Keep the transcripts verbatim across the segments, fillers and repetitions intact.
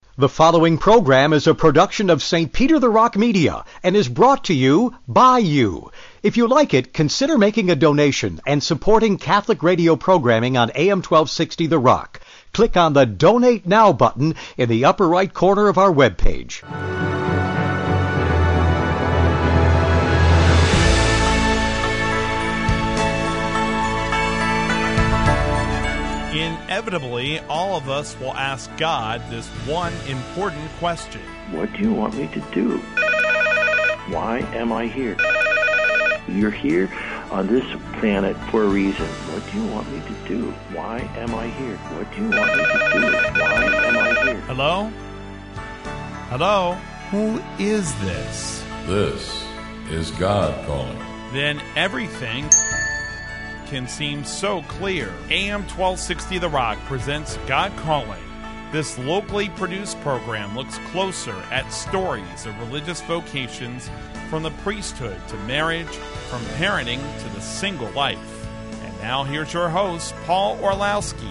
The following program is a production of Saint Peter the Rock Media and is brought to you by you. If you like it, consider making a donation and supporting Catholic radio programming on A M twelve sixty The Rock. Click on the Donate Now button in the upper right corner of our webpage. Inevitably, all of us will ask God this one important question. What do you want me to do? Why am I here? You're here on this planet for a reason. What do you want me to do? Why am I here? What do you want me to do? Why am I here? Hello? Hello? Who is this? This is God calling. Then everything can seem so clear. A M twelve sixty The Rock presents God Calling. This locally produced program looks closer at stories of religious vocations, from the priesthood to marriage, from parenting to the single life. And now here's your host, Paul Orlowski.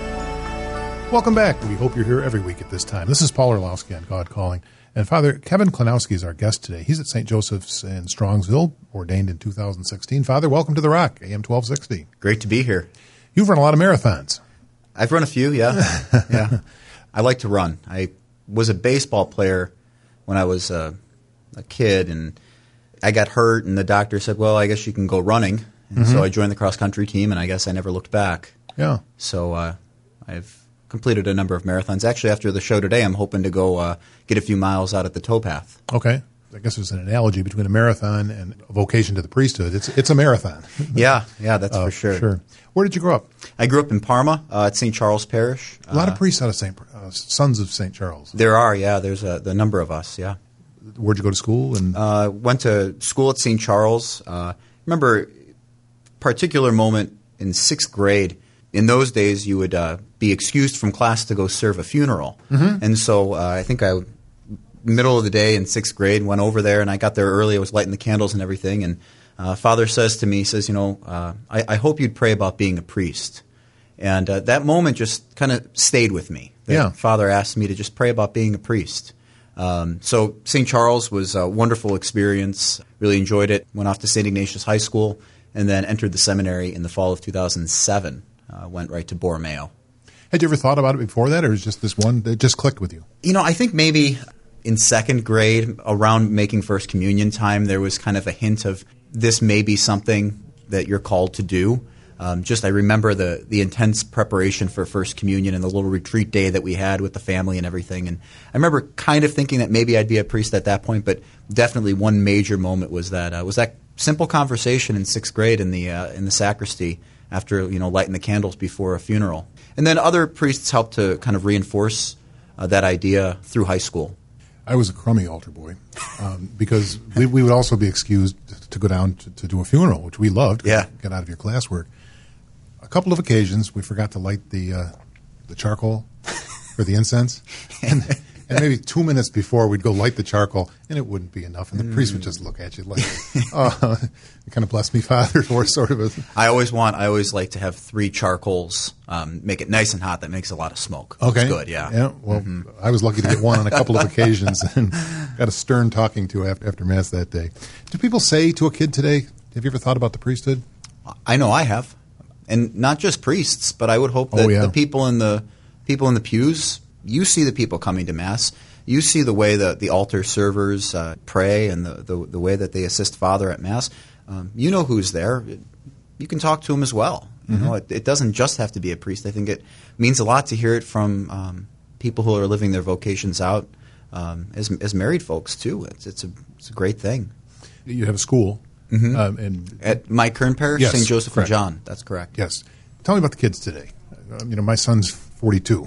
Welcome back. We hope you're here every week at this time. This is Paul Orlowski on God Calling. And Father Kevin Klonowski is our guest today. He's at Saint Joseph's in Strongsville, ordained in two thousand sixteen. Father, welcome to The Rock, A M twelve sixty. Great to be here. You've run a lot of marathons. I've run a few, yeah. yeah. I like to run. I was a baseball player when I was a, a kid, and I got hurt, and the doctor said, well, I guess you can go running. And mm-hmm. so I joined the cross-country team, and I guess I never looked back. Yeah. So uh, I've completed a number of marathons. Actually, after the show today, I'm hoping to go uh, get a few miles out at the towpath. Okay. I guess there's an analogy between a marathon and a vocation to the priesthood. It's it's a marathon. yeah, yeah, that's uh, for sure. Sure. Where did you grow up? I grew up in Parma uh, at Saint Charles Parish. A lot uh, of priests out of Saint uh, Sons of Saint Charles. There are, yeah. There's a the number of us, yeah. Where'd you go to school? And uh, went to school at Saint Charles. Uh, remember a particular moment in sixth grade. In those days, you would uh, be excused from class to go serve a funeral. Mm-hmm. And so uh, I think I, middle of the day in sixth grade, went over there, and I got there early. I was lighting the candles and everything. And uh, Father says to me, he says, you know, uh, I, I hope you'd pray about being a priest. And uh, that moment just kind of stayed with me. That yeah. Father asked me to just pray about being a priest. Um, so Saint Charles was a wonderful experience. Really enjoyed it. Went off to Saint Ignatius High School, and then entered the seminary in the fall of two thousand seven. Uh, went right to Borromeo. Had you ever thought about it before that, or was just this one that just clicked with you? You know, I think maybe in second grade, around making First Communion time, there was kind of a hint of this may be something that you're called to do. Um, just I remember the the intense preparation for First Communion and the little retreat day that we had with the family and everything. And I remember kind of thinking that maybe I'd be a priest at that point, but definitely one major moment was that uh, was that simple conversation in sixth grade in the uh, in the sacristy, after, you know, lighting the candles before a funeral. And then other priests helped to kind of reinforce uh, that idea through high school. I was a crummy altar boy um, because we, we would also be excused to go down to, to do a funeral, which we loved. Yeah. Get out of your classwork. A couple of occasions we forgot to light the uh, the charcoal for the incense. And, and maybe two minutes before we'd go light the charcoal, and it wouldn't be enough. And the mm. priest would just look at you like, oh, kind of bless me, Father, for sort of a... I always want, I always like to have three charcoals, um, make it nice and hot. That makes a lot of smoke. Okay. It's good, yeah. Yeah, well, mm-hmm. I was lucky to get one on a couple of occasions and got a stern talking to after, after Mass that day. Do people say to a kid today, have you ever thought about the priesthood? I know I have. And not just priests, but I would hope that oh, yeah. the people in the people in the pews, you see the people coming to Mass. You see the way that the altar servers uh, pray and the, the the way that they assist Father at Mass. Um, you know who's there. You can talk to him as well. You mm-hmm. know, it, it doesn't just have to be a priest. I think it means a lot to hear it from um, people who are living their vocations out um, as as married folks too. It's it's a it's a great thing. You have a school. Mm-hmm. Um, and at my current parish, yes, Saint Joseph correct. and John. That's correct. Yes. Tell me about the kids today. Um, you know, my son's forty-two.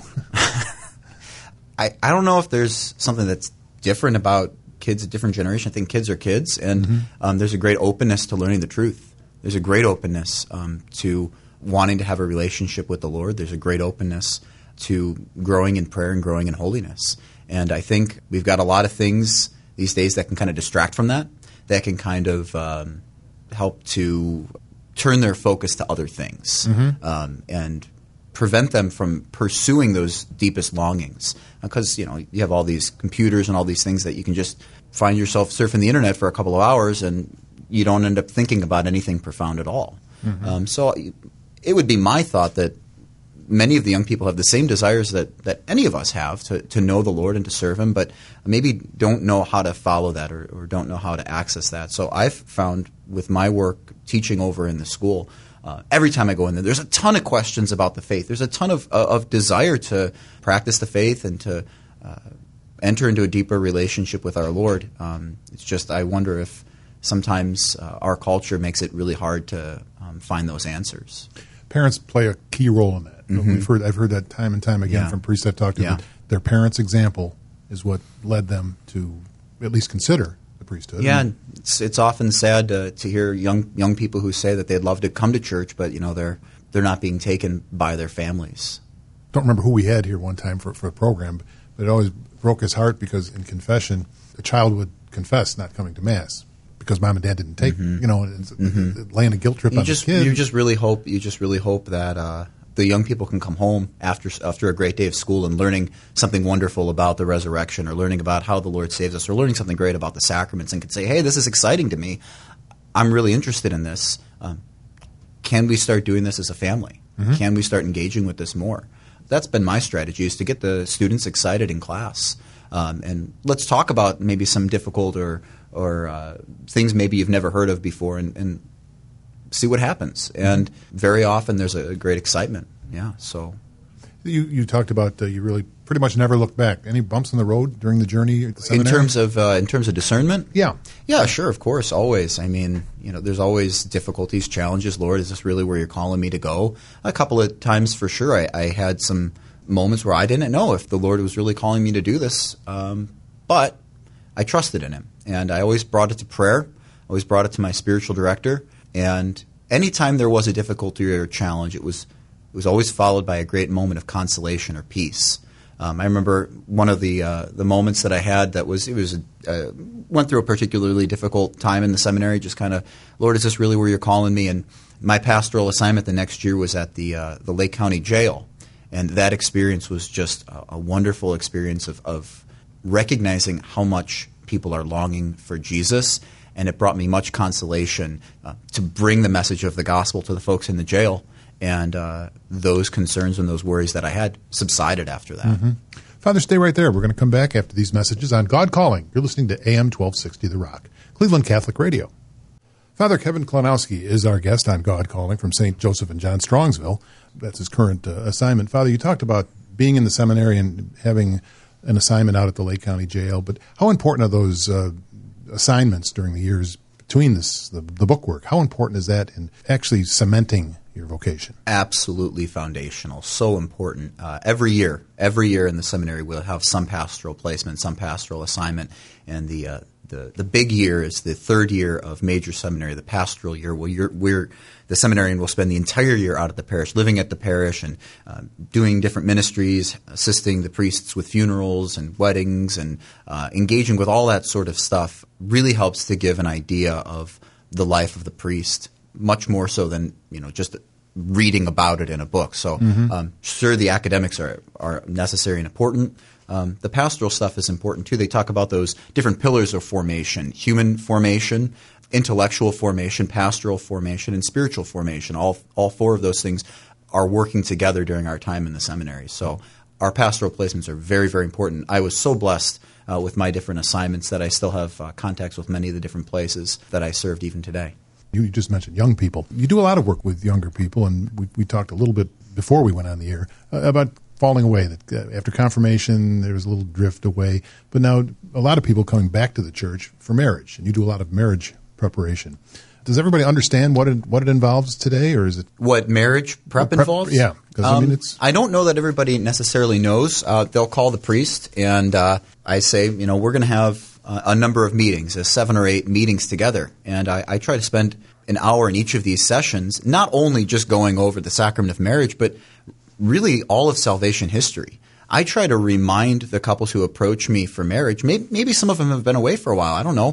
I, I don't know if there's something that's different about kids of different generation. I think kids are kids, and mm-hmm. um, there's a great openness to learning the truth. There's a great openness um, to wanting to have a relationship with the Lord. There's a great openness to growing in prayer and growing in holiness. And I think we've got a lot of things these days that can kind of distract from that, that can kind of um, help to turn their focus to other things. Mm-hmm. Um, and prevent them from pursuing those deepest longings. Because, you know, you have all these computers and all these things that you can just find yourself surfing the internet for a couple of hours and you don't end up thinking about anything profound at all. Mm-hmm. Um, so it would be my thought that many of the young people have the same desires that, that any of us have to, to know the Lord and to serve Him, but maybe don't know how to follow that or, or don't know how to access that. So I've found with my work teaching over in the school, uh, every time I go in there, there's a ton of questions about the faith. There's a ton of, uh, of desire to practice the faith and to uh, enter into a deeper relationship with our Lord. Um, it's just I wonder if sometimes uh, our culture makes it really hard to um, find those answers. Parents play a key role in that. Mm-hmm. We've heard, I've heard that time and time again yeah. from priests I've talked to. Yeah. That their parents' example is what led them to at least consider the priesthood. Yeah, and it's, it's often sad to, to hear young young people who say that they'd love to come to church, but you know they're they're not being taken by their families. Don't remember who we had here one time for, for a program, but it always broke his heart because in confession, a child would confess not coming to Mass because mom and dad didn't take, mm-hmm. you know, mm-hmm. laying a guilt trip you on just, the kid. You just really hope you just really hope that uh, the young people can come home after after a great day of school and learning something wonderful about the resurrection, or learning about how the Lord saves us, or learning something great about the sacraments, and can say, "Hey, this is exciting to me. I'm really interested in this. Um, can we start doing this as a family? Mm-hmm. Can we start engaging with this more?" That's been my strategy, is to get the students excited in class. Um, and let's talk about maybe some difficult or or uh, things maybe you've never heard of before, and, and see what happens. And very often there's a great excitement. Yeah. So you you talked about uh, you really pretty much never looked back. Any bumps in the road during the journey at the seminary? In terms of uh, in terms of discernment? Yeah. Yeah, sure, of course, always. I mean, you know, there's always difficulties, challenges. Lord, is this really where you're calling me to go? A couple of times for sure I, I had some moments where I didn't know if the Lord was really calling me to do this, um, but I trusted in Him. And I always brought it to prayer, always brought it to my spiritual director, and anytime there was a difficulty or a challenge, it was it was always followed by a great moment of consolation or peace. Um, I remember one of the uh, the moments that I had that was, it was uh, went through a particularly difficult time in the seminary, just kind of, Lord, is this really where you're calling me? And my pastoral assignment the next year was at the uh, the Lake County Jail. And that experience was just a, a wonderful experience of, of recognizing how much people are longing for Jesus. And it brought me much consolation uh, to bring the message of the gospel to the folks in the jail. And uh, those concerns and those worries that I had subsided after that. Mm-hmm. Father, stay right there. We're going to come back after these messages on God Calling. You're listening to A M twelve sixty The Rock, Cleveland Catholic Radio. Father Kevin Klonowski is our guest on God Calling from Saint Joseph and John Strongsville. That's his current uh, assignment. Father, you talked about being in the seminary and having an assignment out at the Lake County Jail, but how important are those uh, assignments during the years between this, the, the book work? How important is that in actually cementing your vocation? Absolutely foundational. So important. Uh, every year, every year in the seminary, we'll have some pastoral placement, some pastoral assignment, and the uh, the the big year is the third year of major seminary, the pastoral year. Well, you're, we're the seminarian will spend the entire year out at the parish, living at the parish, and uh, doing different ministries, assisting the priests with funerals and weddings, and uh, engaging with all that sort of stuff. Really helps to give an idea of the life of the priest, much more so than, you know, just reading about it in a book. So mm-hmm. um, sure, the academics are, are necessary and important. Um, the pastoral stuff is important too. They talk about those different pillars of formation: human formation, intellectual formation, pastoral formation, and spiritual formation. All all four of those things are working together during our time in the seminary. So our pastoral placements are very, very important. I was so blessed uh, with my different assignments that I still have uh, contacts with many of the different places that I served even today. You just mentioned young people. You do a lot of work with younger people, and we, we talked a little bit before we went on the air uh, about falling away. That uh, after confirmation, there was a little drift away. But now a lot of people coming back to the church for marriage, and you do a lot of marriage preparation. Does everybody understand what it, what it involves today, or is it what marriage prep, prep involves? Yeah, because um, I mean, it's. I don't know that everybody necessarily knows. Uh, they'll call the priest, and uh, I say, you know, we're going to have uh, a number of meetings, uh, seven or eight meetings together, and I, I try to spend an hour in each of these sessions, not only just going over the sacrament of marriage, but really all of salvation history. I try to remind the couples who approach me for marriage, maybe, maybe some of them have been away for a while, I don't know,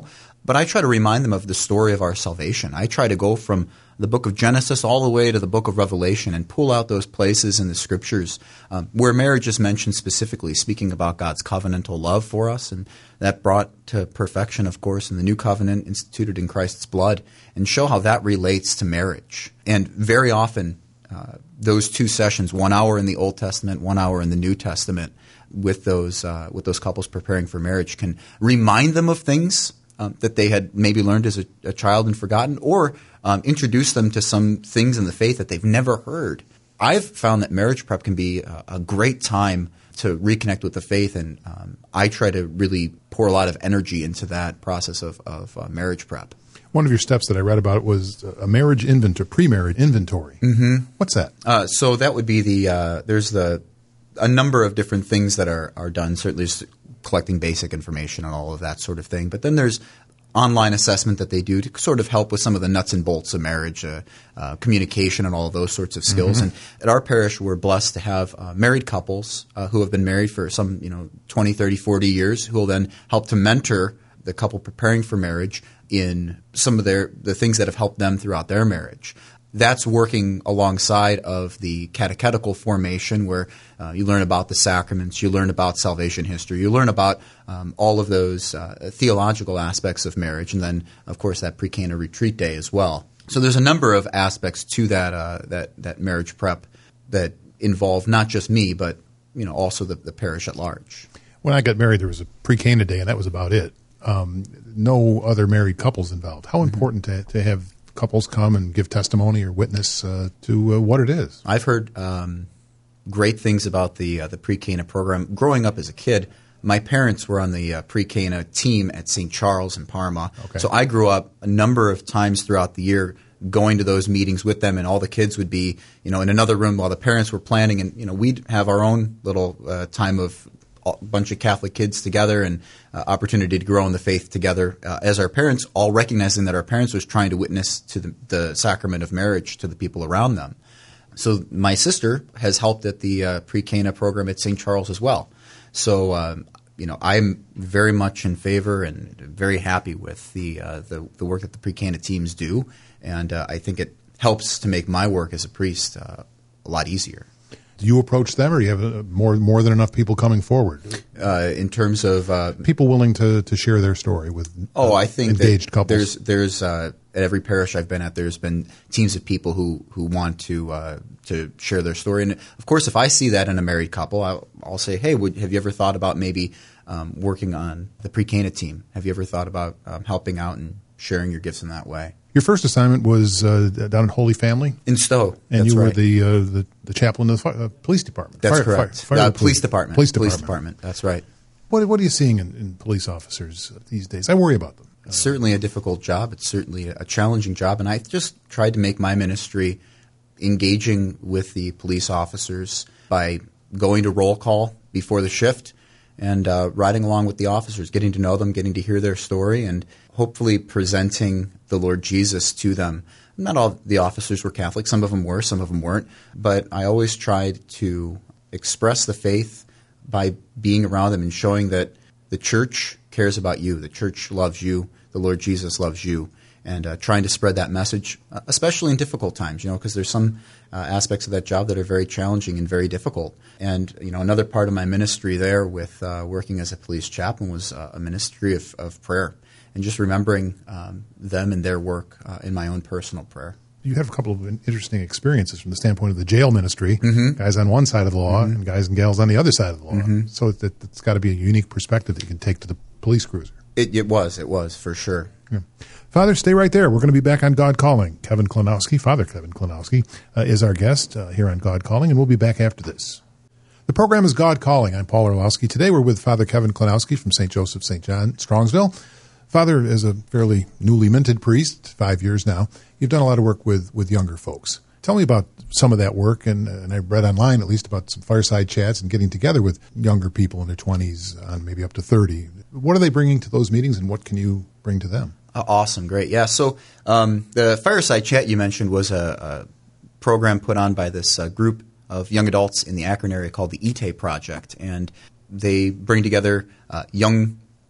But I try to remind them of the story of our salvation. I try to go from the book of Genesis all the way to the book of Revelation and pull out those places in the Scriptures um, where marriage is mentioned specifically, speaking about God's covenantal love for us, and that brought to perfection, of course, in the new covenant instituted in Christ's blood, and show how that relates to marriage. And very often, uh, those two sessions, one hour in the Old Testament, one hour in the New Testament, with those uh, with those couples preparing for marriage, can remind them of things Um, that they had maybe learned as a, a child and forgotten, or um, introduce them to some things in the faith that they've never heard. I've found that marriage prep can be a, a great time to reconnect with the faith, and um, I try to really pour a lot of energy into that process of, of uh, marriage prep. One of your steps that I read about was a marriage inventory, pre-marriage inventory. Mm-hmm. What's that? Uh, so that would be the uh, there's the a number of different things that are, are done. Certainly collecting basic information and all of that sort of thing. But then there's online assessment that they do to sort of help with some of the nuts and bolts of marriage, uh, uh, communication and all of those sorts of skills. Mm-hmm. And at our parish, we're blessed to have uh, married couples uh, who have been married for some, you know, twenty, thirty, forty years, who will then help to mentor the couple preparing for marriage in some of their the things that have helped them throughout their marriage. That's working alongside of the catechetical formation, where uh, you learn about the sacraments, you learn about salvation history, you learn about um, all of those uh, theological aspects of marriage, and then, of course, that pre-Cana retreat day as well. So there's a number of aspects to that uh, that that marriage prep that involve not just me, but you know also the, the parish at large. When I got married, there was a pre-Cana day, and that was about it. Um, no other married couples involved. How Mm-hmm. important to, to have couples come and give testimony or witness uh, to uh, what it is? I've heard um, great things about the uh, the pre-Cana program. Growing up as a kid, my parents were on the uh, pre-Cana team at Saint Charles in Parma. Okay. So I grew up a number of times throughout the year going to those meetings with them, and all the kids would be, you know, in another room while the parents were planning, and you know, we'd have our own little uh, time of a bunch of Catholic kids together and uh, opportunity to grow in the faith together uh, as our parents, all recognizing that our parents was trying to witness to the, the sacrament of marriage to the people around them. So my sister has helped at the uh, pre-Cana program at Saint Charles as well. So um, you know, I'm very much in favor and very happy with the uh, the, the work that the pre-Cana teams do, and uh, I think it helps to make my work as a priest uh, a lot easier. Do you approach them, or do you have uh, more more than enough people coming forward? Uh, in terms of uh, people willing to, to share their story with uh, oh, I think engaged that couples. There's there's uh, at every parish I've been at, there's been teams of people who, who want to uh, to share their story, and of course, if I see that in a married couple, I'll, I'll say, hey, would, have you ever thought about maybe um, working on the pre-Cana team? Have you ever thought about um, helping out and sharing your gifts in that way? Your first assignment was uh, down at Holy Family in Stowe, and that's you were right. the, uh, the the chaplain of the fire, uh, police department. That's fire, correct. Fire, fire uh, police, police department. Police department. Police department. That's right. What what are you seeing in, in police officers these days? I worry about them. It's certainly a difficult job. It's certainly a challenging job, and I just tried to make my ministry engaging with the police officers by going to roll call before the shift and uh, riding along with the officers, getting to know them, getting to hear their story, and hopefully presenting the Lord Jesus to them. Not all the officers were Catholic. Some of them were, some of them weren't. But I always tried to express the faith by being around them and showing that the church cares about you. The church loves you. The Lord Jesus loves you. And uh, trying to spread that message, uh, especially in difficult times, you know, because there's some uh, aspects of that job that are very challenging and very difficult. And, you know, another part of my ministry there with uh, working as a police chaplain was uh, a ministry of, of prayer. And just remembering um, them and their work uh, in my own personal prayer. You have a couple of interesting experiences from the standpoint of the jail ministry, mm-hmm. guys on one side of the law mm-hmm. and guys and gals on the other side of the law. Mm-hmm. So that, it's got to be a unique perspective that you can take to the police cruiser. It, it was, it was, for sure. Yeah. Father, stay right there. We're going to be back on God Calling. Kevin Klonowski, Father Kevin Klonowski, uh, is our guest uh, here on God Calling, and we'll be back after this. The program is God Calling. I'm Paul Orlowski. Today we're with Father Kevin Klonowski from Saint Joseph, Saint John, Strongsville. Father, as a fairly newly minted priest, five years now, you've done a lot of work with, with younger folks. Tell me about some of that work, and, and I've read online at least about some fireside chats and getting together with younger people in their twenties, on maybe up to thirty. What are they bringing to those meetings, and what can you bring to them? Uh, awesome, great. Yeah, so um, the fireside chat you mentioned was a, a program put on by this uh, group of young adults in the Akron area called the E T A Project, and they bring together uh, young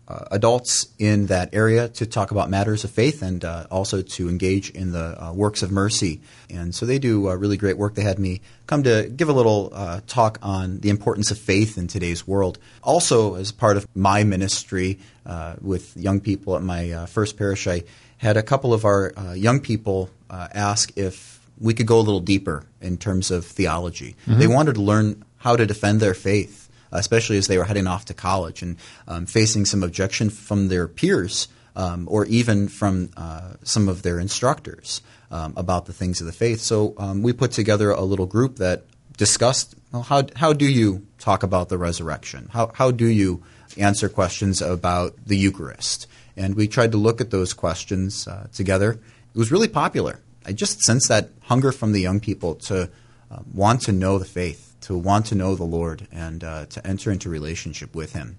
uh, adults in that area to talk about matters of faith and uh, also to engage in the uh, works of mercy. And so they do uh, really great work. They had me come to give a little uh, talk on the importance of faith in today's world. Also, as part of my ministry uh, with young people at my uh, first parish, I had a couple of our uh, young people uh, ask if we could go a little deeper in terms of theology. Mm-hmm. They wanted to learn how to defend their faith, especially as they were heading off to college and um, facing some objection from their peers um, or even from uh, some of their instructors um, about the things of the faith. So um, we put together a little group that discussed, well, how how do you talk about the resurrection? How how do you answer questions about the Eucharist? And we tried to look at those questions uh, together. It was really popular. I just sensed that hunger from the young people to uh, want to know the faith, to want to know the Lord, and uh, to enter into relationship with Him.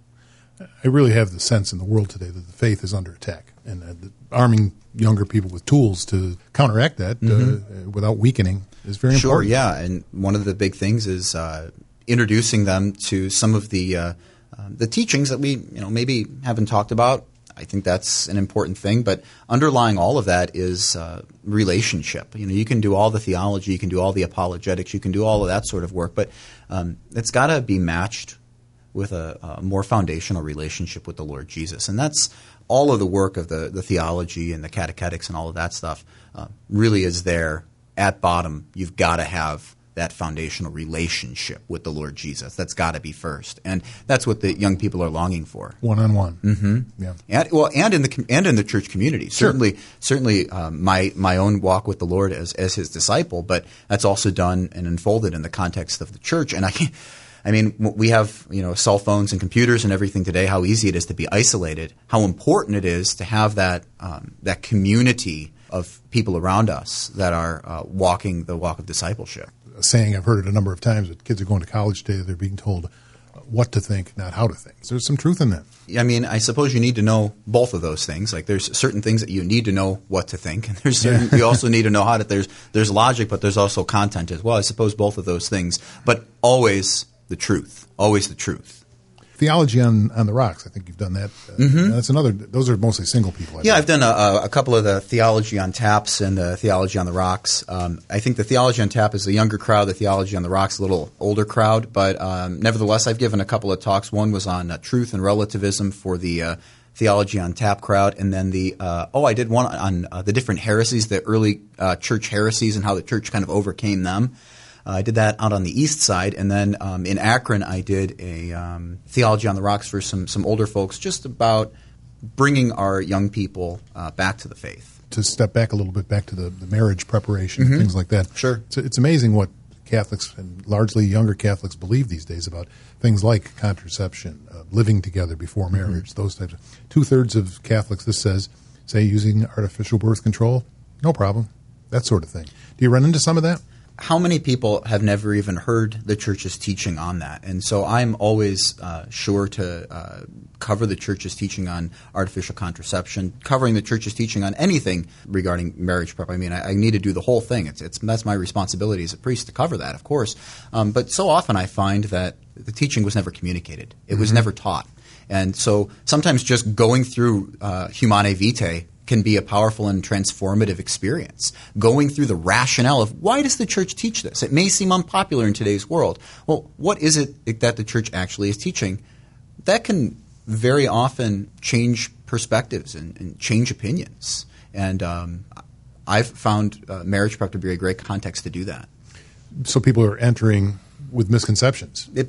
I really have the sense in the world today that the faith is under attack, and uh, arming younger people with tools to counteract that mm-hmm. uh, without weakening is very sure, important. Sure, yeah, and one of the big things is uh, introducing them to some of the uh, uh, the teachings that we you know maybe haven't talked about. I think that's an important thing, but underlying all of that is uh, relationship. You know, you can do all the theology, you can do all the apologetics, you can do all of that sort of work, but um, it's got to be matched with a, a more foundational relationship with the Lord Jesus. And that's all of the work of the, the theology and the catechetics and all of that stuff uh, really is there at bottom. You've got to have that foundational relationship with the Lord Jesus. That's got to be first, and that's what the young people are longing for. One on one, mm-hmm. yeah. And well, and in the and in the church community, sure. certainly, certainly, um, my my own walk with the Lord as as His disciple, but that's also done and unfolded in the context of the church. And I can't. I mean, we have you know cell phones and computers and everything today. How easy it is to be isolated. How important it is to have that um, that community of people around us that are uh, walking the walk of discipleship. A saying I've heard it a number of times that kids are going to college today, they're being told what to think, not how to think. So there's some truth in that. I mean, I suppose you need to know both of those things. Like there's certain things that you need to know what to think, and there's certain yeah. you also need to know how to. There's there's logic, but there's also content as well. I suppose both of those things, but always the truth, always the truth. Theology on, on the Rocks. I think you've done that. Uh, mm-hmm. That's another. Those are mostly single people. I yeah, think. I've done a, a couple of the Theology on Taps and the Theology on the Rocks. Um, I think the Theology on Tap is the younger crowd. The Theology on the Rocks is a little older crowd. But um, nevertheless, I've given a couple of talks. One was on uh, truth and relativism for the uh, Theology on Tap crowd, and then the uh, oh, I did one on uh, the different heresies, the early uh, church heresies, and how the church kind of overcame them. Uh, I did that out on the east side, and then um, in Akron I did a um, Theology on the Rocks for some, some older folks, just about bringing our young people uh, back to the faith. To step back a little bit, back to the, the marriage preparation, mm-hmm. and things like that. Sure. It's, it's amazing what Catholics, and largely younger Catholics, believe these days about things like contraception, uh, living together before marriage, mm-hmm. those types of. Two-thirds of Catholics, this says, say using artificial birth control, no problem, that sort of thing. Do you run into some of that? How many people have never even heard the Church's teaching on that? And so I'm always uh, sure to uh, cover the Church's teaching on artificial contraception, covering the Church's teaching on anything regarding marriage prep. I mean, I, I need to do the whole thing. It's, it's that's my responsibility as a priest to cover that, of course. Um, but so often I find that the teaching was never communicated. It was mm-hmm. never taught. And so sometimes just going through uh, Humanae Vitae can be a powerful and transformative experience. Going through the rationale of why does the Church teach this? It may seem unpopular in today's world. Well, what is it that the Church actually is teaching? That can very often change perspectives and, and change opinions. And um, I've found uh, marriage prep to be a great context to do that. So people are entering with misconceptions. It,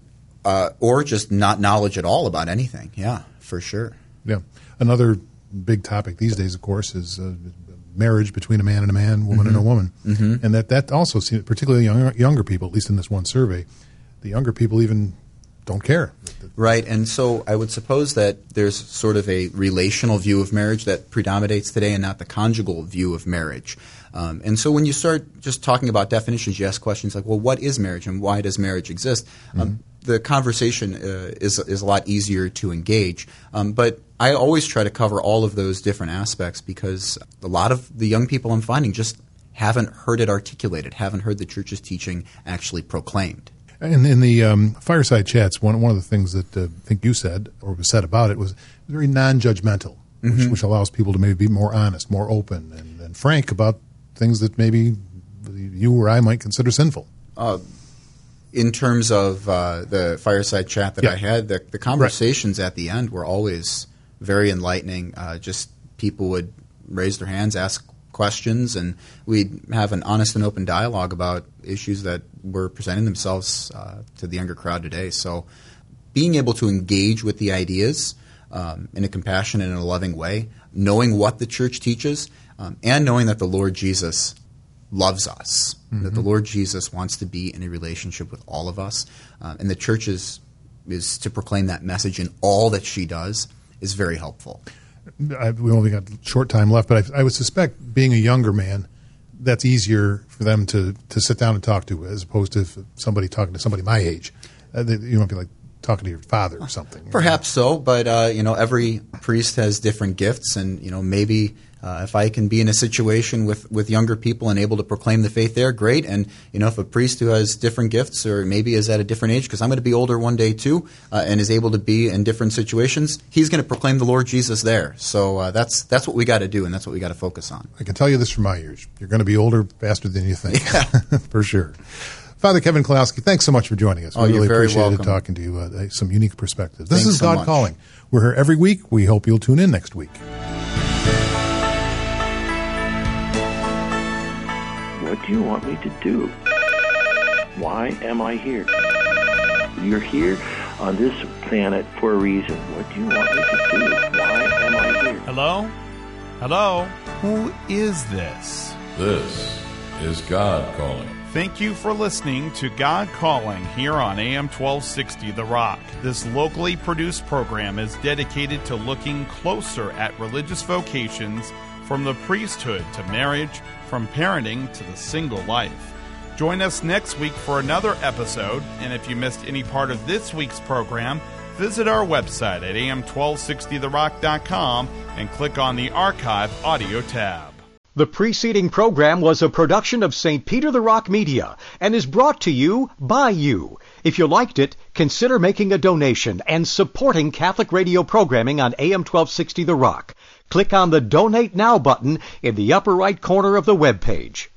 uh, or just not knowledge at all about anything. Yeah, for sure. Yeah. Another big topic these days, of course, is uh, marriage between a man and a man, woman mm-hmm. and a woman. Mm-hmm. And that, that also seems, particularly younger, younger people, at least in this one survey, the younger people even don't care. Right, and so I would suppose that there's sort of a relational view of marriage that predominates today and not the conjugal view of marriage. Um, and so when you start just talking about definitions, you ask questions like, well, what is marriage and why does marriage exist? Mm-hmm. Um, the conversation uh, is, is a lot easier to engage. Um, but I always try to cover all of those different aspects because a lot of the young people I'm finding just haven't heard it articulated, haven't heard the Church's teaching actually proclaimed. In, in the um, fireside chats, one one of the things that uh, I think you said or was said about it was very non-judgmental, mm-hmm. which, which allows people to maybe be more honest, more open, and, and frank about things that maybe you or I might consider sinful. Uh, in terms of uh, the fireside chat that yeah. I had, the, the conversations right. at the end were always very enlightening. Uh, just people would raise their hands, ask questions, and we'd have an honest and open dialogue about issues that were presenting themselves uh, to the younger crowd today. So being able to engage with the ideas um, in a compassionate and a loving way, knowing what the church teaches, um, and knowing that the Lord Jesus loves us, mm-hmm. that the Lord Jesus wants to be in a relationship with all of us, uh, and the church is, is to proclaim that message in all that she does is very helpful. I, we only got a short time left, but I, I would suspect being a younger man, that's easier for them to, to sit down and talk to as opposed to somebody talking to somebody my age. Uh, they, you don't be like talking to your father or something. Perhaps so, but uh, you know, every priest has different gifts, and you know, maybe uh, if I can be in a situation with, with younger people and able to proclaim the faith there, great. And you know, if a priest who has different gifts or maybe is at a different age, because I'm going to be older one day too, uh, and is able to be in different situations, he's going to proclaim the Lord Jesus there. So uh, that's that's what we got to do, and that's what we got to focus on. I can tell you this from my years: you're going to be older faster than you think, yeah. for sure. Father Kevin Kolowski, thanks so much for joining us. We oh, really you're very appreciated welcome. talking to you. Uh, some unique perspectives. This Thanks is so God much. Calling. We're here every week. We hope you'll tune in next week. What do you want me to do? Why am I here? You're here on this planet for a reason. What do you want me to do? Why am I here? Hello? Hello? Who is this? This is God Calling. Thank you for listening to God Calling here on A M twelve sixty The Rock. This locally produced program is dedicated to looking closer at religious vocations, from the priesthood to marriage, from parenting to the single life. Join us next week for another episode, and if you missed any part of this week's program, visit our website at A M twelve sixty the rock dot com and click on the Archive Audio tab. The preceding program was a production of Saint Peter the Rock Media and is brought to you by you. If you liked it, consider making a donation and supporting Catholic radio programming on A M twelve sixty The Rock. Click on the Donate Now button in the upper right corner of the web page.